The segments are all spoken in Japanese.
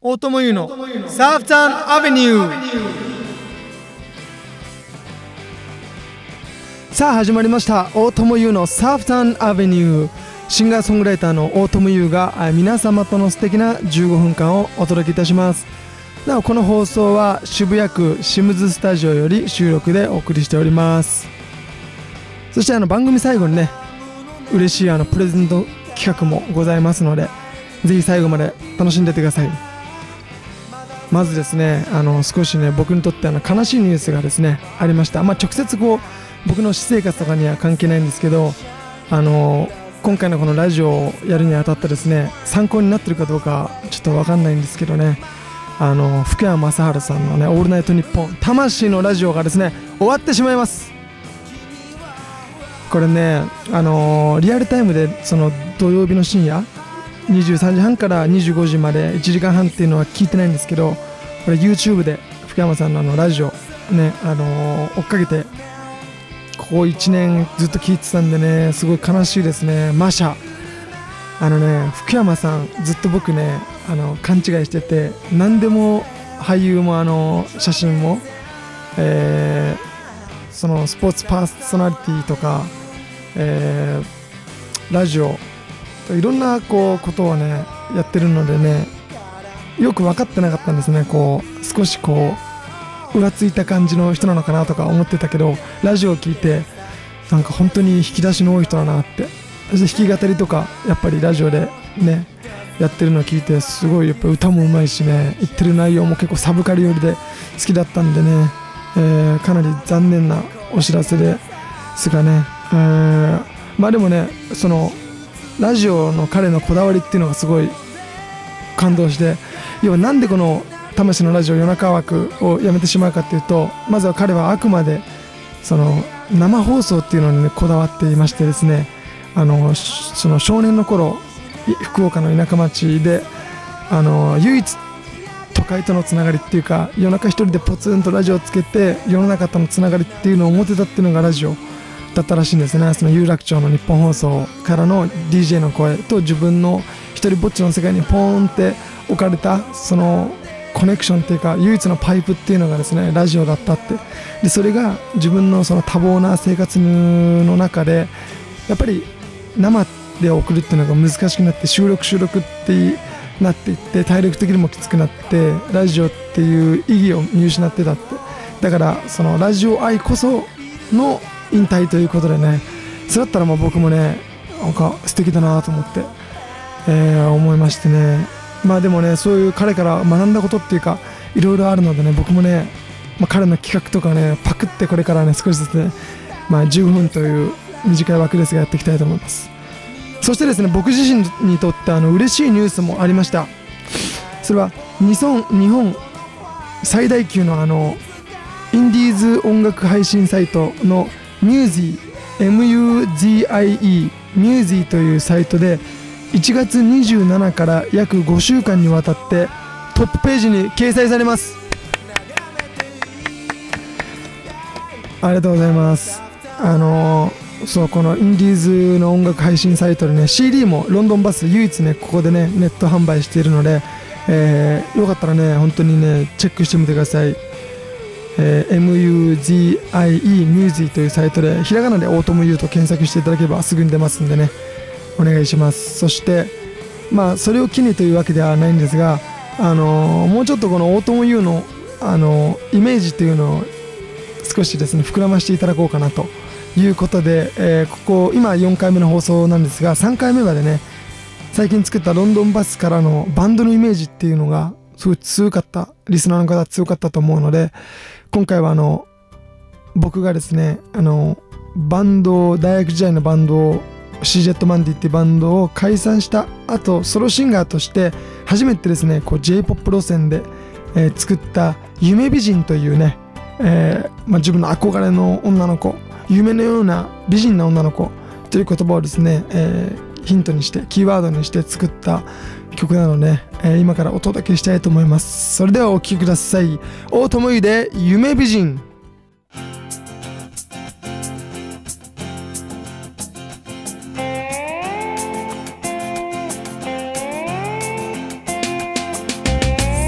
大友優のサーフタウンアベニュー。さあ始まりました、大友優のサーフタウンアベニュー。シンガーソングライターの大友優が皆様との素敵な15分間をお届けいたします。なおこの放送は渋谷区シムズスタジオより収録でお送りしております。そして番組最後にね、嬉しいプレゼント企画もございますので、ぜひ最後まで楽しんでってください。まずですね、少しね、僕にとって悲しいニュースがですねありました。直接僕の私生活とかには関係ないんですけど、今回のこのラジオをやるにあたってですね、参考になってるかどうかちょっと分かんないんですけどね、福山雅治さんのね、オールナイトニッポン魂のラジオがですね終わってしまいます。これね、リアルタイムでその土曜日の深夜23時半から25時まで1時間半っていうのは聞いてないんですけど、これ YouTube で福山さんのラジオね、追っかけてここ1年ずっと聞いてたんでね、すごい悲しいですね。マシャ福山さんずっと僕ね勘違いしてて、何でも俳優も写真も、そのスポーツパーソナリティとか、ラジオいろんなことをねやってるのでね、よく分かってなかったんですね。少し浮ついた感じの人なのかなとか思ってたけど、ラジオを聞いてなんか本当に引き出しの多い人だなって。そして弾き語りとかやっぱりラジオでねやってるのを聞いて、すごいやっぱ歌もうまいしね、言ってる内容も結構サブカル寄りで好きだったんでね、かなり残念なお知らせですがね、でもね、そのラジオの彼のこだわりっていうのがすごい感動して、要はなんでこの魂のラジオ夜中枠をやめてしまうかっていうと、まずは彼はあくまでその生放送っていうのに、ね、こだわっていましてですね、その少年の頃福岡の田舎町で唯一都会とのつながりっていうか、夜中一人でポツンとラジオをつけて世の中とのつながりっていうのを持てたっていうのがラジオだったらしいんですね。その有楽町の日本放送からの DJ の声と自分の一人ぼっちの世界にポーンって置かれたそのコネクションっていうか、唯一のパイプっていうのがですねラジオだったって。でそれが自分のその多忙な生活の中でやっぱり生で送るっていうのが難しくなって、収録ってなっていって、体力的にもきつくなって、ラジオっていう意義を見失ってたって。だからそのラジオ愛こその引退ということでね、それだったら僕もねなんか素敵だなと思って、思いましてね。でもね、そういう彼から学んだことっていうかいろいろあるのでね、僕もね、彼の企画とかねパクってこれからね少しずつね、15分という短い枠ですがやっていきたいと思います。そしてですね、僕自身にとって嬉しいニュースもありました。それは日本最大級のインディーズ音楽配信サイトのミュージー MUZIE ミュージーというサイトで1月27から約5週間にわたってトップページに掲載されます。ありがとうございます。そう、このインディーズの音楽配信サイトでね CD もロンドンバス唯一ねここでねネット販売しているので、よかったらね本当にねチェックしてみてください。MUZIE ミュージーというサイトでひらがなで大友優と検索していただければすぐに出ますんでね、お願いします。そしてそれを機にというわけではないんですが、もうちょっとこの大友優のイメージというのを少しですね膨らましていただこうかなということで、ここ今4回目の放送なんですが、3回目までね最近作ったロンドンバスからのバンドのイメージっていうのがすごい強かった、リスナーの方強かったと思うので、今回は僕がですねバンド、大学時代のバンドをシージェットマンディっていうバンドを解散した後、ソロシンガーとして初めてですねJ-POP 路線で、作った夢美人というね、自分の憧れの女の子、夢のような美人な女の子という言葉をですね、ヒントにしてキーワードにして作った曲なので、今からお届けしたいと思います。それではお聴きください。大友優で夢美人。 「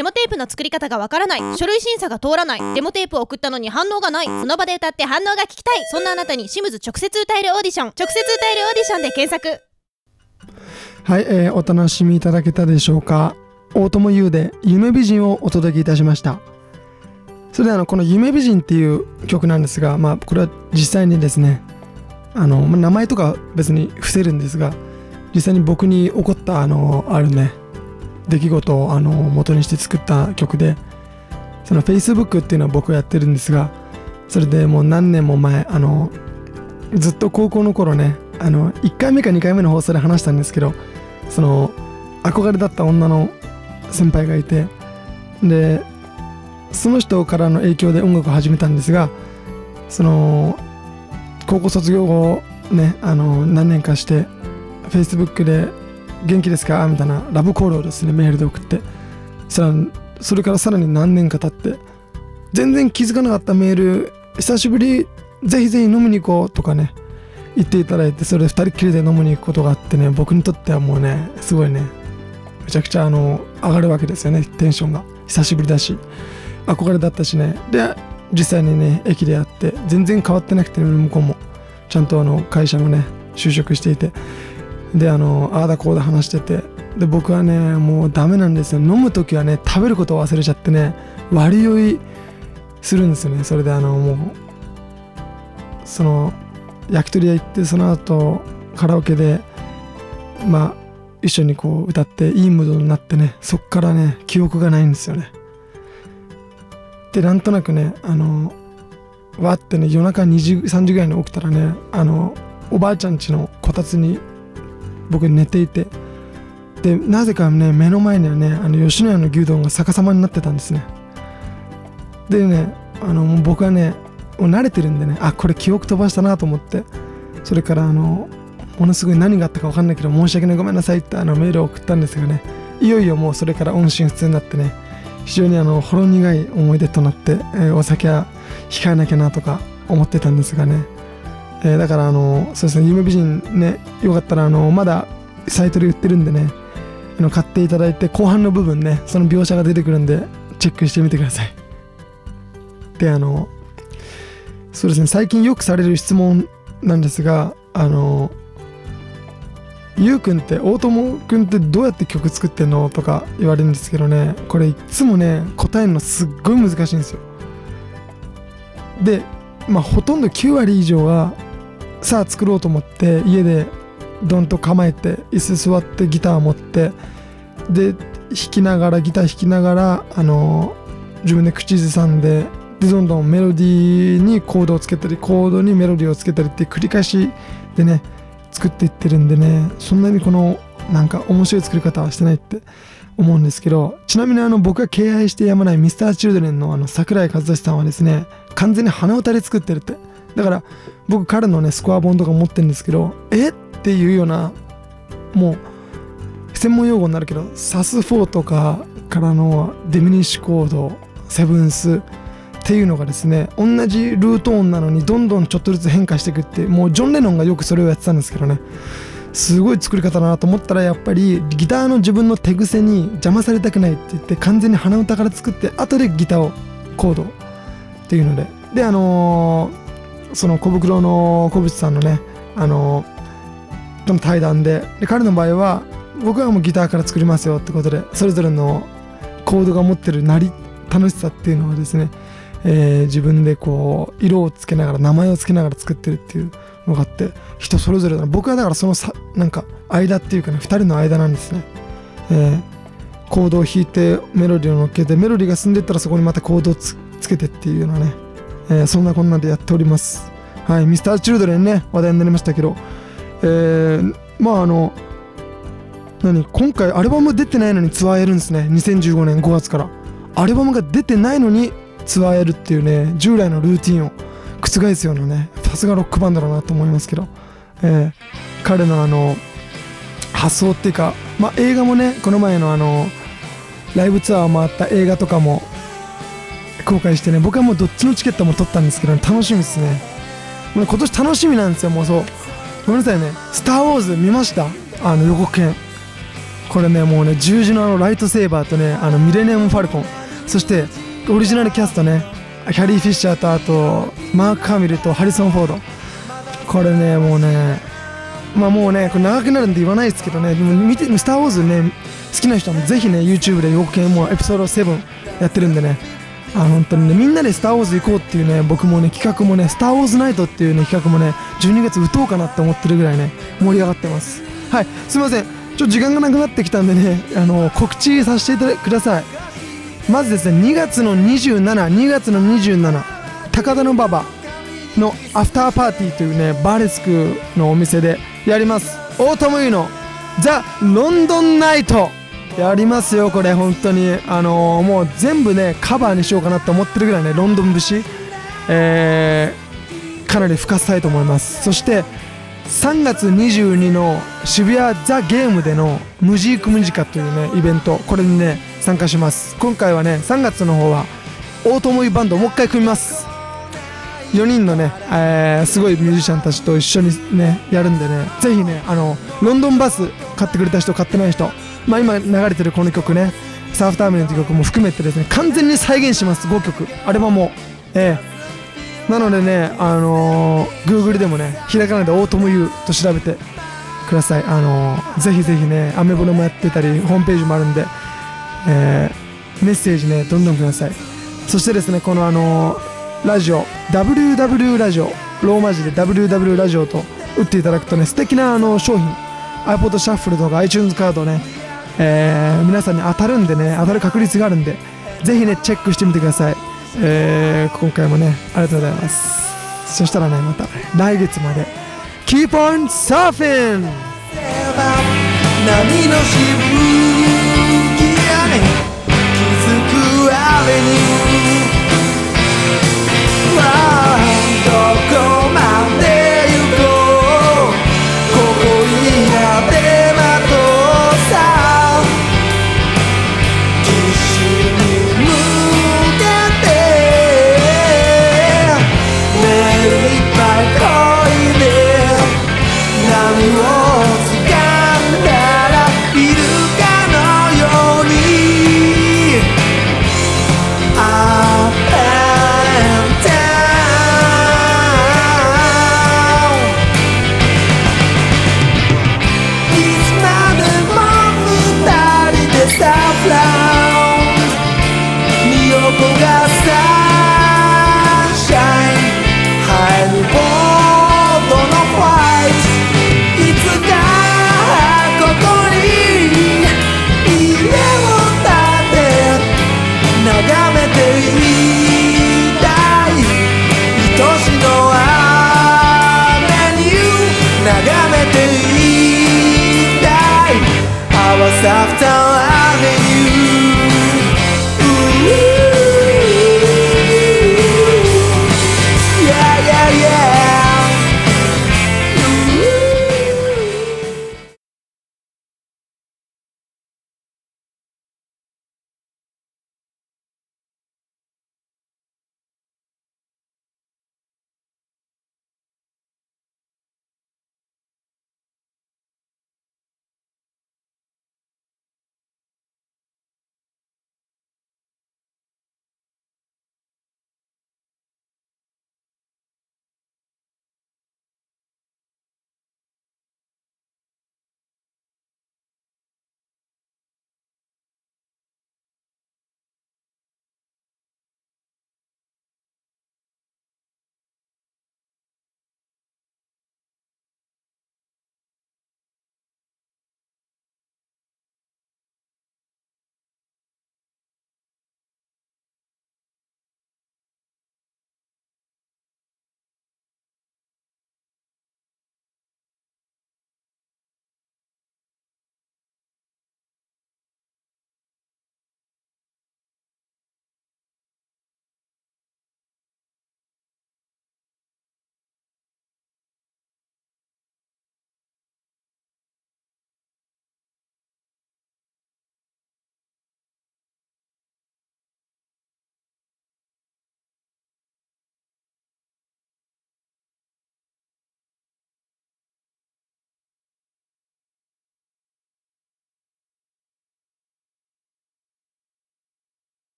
デモテープの作り方がわからない、書類審査が通らない、デモテープを送ったのに反応がない、その場で歌って反応が聞きたい、そんなあなたにシムズ直接歌えるオーディション、直接歌えるオーディションで検索。 はい、お楽しみいただけたでしょうか。大友優で夢美人をお届けいたしました。それでこの夢美人っていう曲なんですが、これは実際にですね、名前とか別に伏せるんですが、実際に僕に起こったあるね出来事を元にして作った曲で、その Facebook っていうのは僕がやってるんですが、それでもう何年も前ずっと高校の頃ね、1回目か2回目の放送で話したんですけど、その憧れだった女の先輩がいて、でその人からの影響で音楽を始めたんですが、その高校卒業後ね、何年かして Facebook で元気ですかみたいなラブコールをですねメールで送って、それからさらに何年か経って全然気づかなかったメール、久しぶりぜひぜひ飲みに行こうとかね言っていただいて、それで2人っきりで飲みに行くことがあってね、僕にとってはもうねすごいねめちゃくちゃ上がるわけですよね。テンションが久しぶりだし憧れだったしね。で実際にね駅でやって全然変わってなくて、向こうもちゃんと会社もね就職していて、でああだこうだ話してて、で僕はねもうダメなんですよ。飲む時はね食べることを忘れちゃってね割り酔いするんですよね。それでもうその焼き鳥屋行って、その後カラオケで一緒にこう歌っていいムードになってね、そっからね記憶がないんですよね。でなんとなくねわってね夜中2時3時ぐらいに起きたらねおばあちゃん家のこたつに僕寝ていて、でなぜかね目の前にはね吉野家の牛丼が逆さまになってたんですね。でねもう僕はねもう慣れてるんでね、これ記憶飛ばしたなと思って、それからものすごい何があったか分かんないけど申し訳ないごめんなさいってメールを送ったんですがね、いよいよもうそれから音信不通になってね、非常にほろ苦い思い出となって、お酒は控えなきゃなとか思ってたんですがね、だからそうですね、夢美人ねよかったらまだサイトで売ってるんでね買っていただいて、後半の部分ねその描写が出てくるんでチェックしてみてください。でそうですね、最近よくされる質問なんですが、ゆうくんって大友くんってどうやって曲作ってんのとか言われるんですけどね、これいつもね答えるのすっごい難しいんですよ。でほとんど9割以上はさあ作ろうと思って家でドンと構えて椅子座ってギター持って、でギター弾きながら自分で口ずさんで、どんどんメロディーにコードをつけたりコードにメロディーをつけたりって繰り返しでね作っていってるんでね、そんなになんか面白い作り方はしてないって思うんですけど、ちなみに僕が敬愛してやまない Mr.Children の桜井和寿さんはですね完全に鼻歌で作ってるって。だから僕彼のねスコア本とか持ってるんですけど、っていうようなもう専門用語になるけどサス4とかからのディミニッシュコードセブンスっていうのがですね同じルート音なのにどんどんちょっとずつ変化していくって、もうジョン・レノンがよくそれをやってたんですけどね、すごい作り方だなと思ったら、やっぱりギターの自分の手癖に邪魔されたくないって言って完全に鼻歌から作って、後でギターをコードっていうので、でその小袋の小渕さんのねとの対談で、彼の場合は僕はもうギターから作りますよってことで、それぞれのコードが持ってる楽しさっていうのをですね、自分でこう色をつけながら名前をつけながら作ってるっていうのがあって、人それぞれだな。僕はだからそのなんか間っていうかね、2人の間なんですね。コードを弾いてメロディーを乗っけて、メロディーが進んでいったらそこにまたコードをつけてっていうようなね、そんなこんなでやっております。はい、Mr.Children ね話題になりましたけど、今回アルバム出てないのにツアーやるんですね。2015年5月からアルバムが出てないのにツアーやるっていうね、従来のルーティンを覆すようなね、さすがロックバンドだなと思いますけど、彼の発想っていうか、映画もね、この前のライブツアーを回った映画とかも公開してね、僕はもうどっちのチケットも取ったんですけど、楽しみですね。もう今年楽しみなんですよ。もうそう、ごめんなさいね、スターウォーズ見ました？予告編。 これねもうね十字のライトセーバーとねミレニアム・ファルコン、そしてオリジナルキャストねキャリー・フィッシャーとあとマーク・ハミルとハリソン・フォード、これねもうねもうねこれ長くなるんで言わないですけどね、でも見てスター・ウォーズね好きな人はぜひね YouTube で予告編もエピソード7やってるんでね、本当にねみんなでスター・ウォーズ行こうっていうね、僕もね企画もねスター・ウォーズナイトっていうね企画もね12月打とうかなって思ってるぐらいね盛り上がってます。はい、すいません、時間がなくなってきたんでね告知させてください。まずですね2月の27高田馬場のアフターパーティーというねバーレスクのお店でやります。オートムユのザ・ロンドンナイトやりますよ。これ本当にもう全部ねカバーにしようかなと思ってるぐらいねロンドン節、かなり深さいと思います。そして3月22の渋谷ザ・ゲームでのムジークムジカというねイベント、これにね参加します。今回はね3月の方はオートモイバンドをもう一回組みます。4人のね、すごいミュージシャンたちと一緒にねやるんでね、ぜひねロンドンバス買ってくれた人買ってない人、今流れてるこの曲ねサーフターミナルという曲も含めてですね完全に再現します。5曲アルバムを、なのでねGoogle でもねひらがなでオートモユと調べてください。ぜひぜひねアメブロもやってたりホームページもあるんで、メッセージねどんどんください。そしてですねこのラジオ WW ラジオローマ字で WW ラジオと打っていただくとね素敵な商品 iPod シャッフルとか iTunes カードね、皆さんに当たるんでね当たる確率があるんでぜひねチェックしてみてください。今回もねありがとうございます。そしたらねまた来月まで Keep on surfing 波のしぶきやね気づくアベニュー